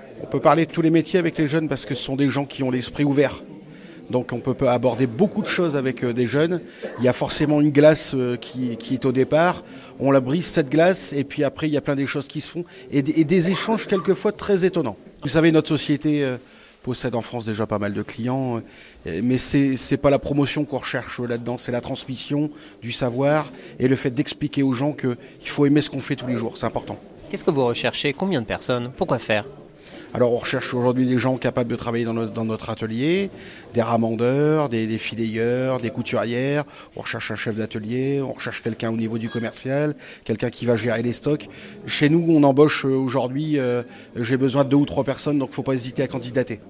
On peut parler de tous les métiers avec les jeunes parce que ce sont des gens qui ont l'esprit ouvert. Donc on peut aborder beaucoup de choses avec des jeunes. Il y a forcément une glace qui est au départ. On la brise, cette glace, et puis après il y a plein des choses qui se font. Et des échanges quelquefois très étonnants. Vous savez, notre société possède en France déjà pas mal de clients. Mais c'est pas la promotion qu'on recherche là-dedans. C'est la transmission du savoir et le fait d'expliquer aux gens qu'il faut aimer ce qu'on fait tous les jours. C'est important. Qu'est-ce que vous recherchez? Combien de personnes? Pourquoi faire? Alors on recherche aujourd'hui des gens capables de travailler dans notre atelier, des ramandeurs, des fileyeurs, des couturières, on recherche un chef d'atelier, on recherche quelqu'un au niveau du commercial, quelqu'un qui va gérer les stocks. Chez nous, on embauche aujourd'hui, j'ai besoin de 2 ou 3 personnes, donc il ne faut pas hésiter à candidater.